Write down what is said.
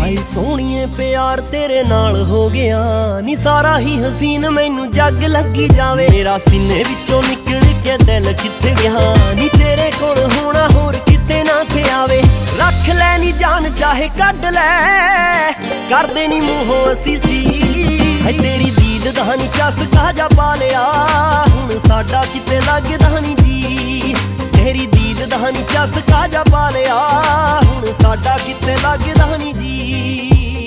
ਹਾਏ ਸੋਹਣੀਏ ਪਿਆਰ ਤੇਰੇ ਨਾਲ ਹੋ ਗਿਆ ਨੀ ਸਾਰਾ ਹੀ ਹਸੀਨ ਮੈਨੂੰ ਜੱਗ ਲੱਗੀ ਜਾਵੇ। ਮੇਰਾ ਸੀਨੇ ਵਿੱਚੋਂ ਨਿਕਲ ਕੇ ਦਿਲ ਕਿੱਥੇ ਗਿਆ ਨੀ ਤੇਰੇ ਕੋਲ ਹੋਣਾ ਹੋਰ ਕਿਤੇ ਨਾ ਥੇ ਆਵੇ। ਰੱਖ ਲੈ ਨੀ ਜਾਨ ਚਾਹੇ ਕੱਢ ਲੈ ਕਰਦੇ ਨੀ ਮੂੰਹੋਂ ਅਸੀਂ ਸੀ। ਹੈ ਤੇਰੀ ਦੀਦ ਦਾ ਨੀ ਚਸਕਾ ਜਾ ਪਾ ਲਿਆ ਹੁਣ ਸਾਡਾ ਕਿਤੇ ਲੱਗਦਾ ਨੀ ਜੀ। ਤੇਰੀ ਦੀਦ ਦਾ ਨੀ ਚਸਕਾ ਜਾ ਪਾ ਲਿਆ ਹੁਣ ਸਾਡਾ ਕਿਤੇ ਲੱਗਦਾ ਨੀ ਜੀ।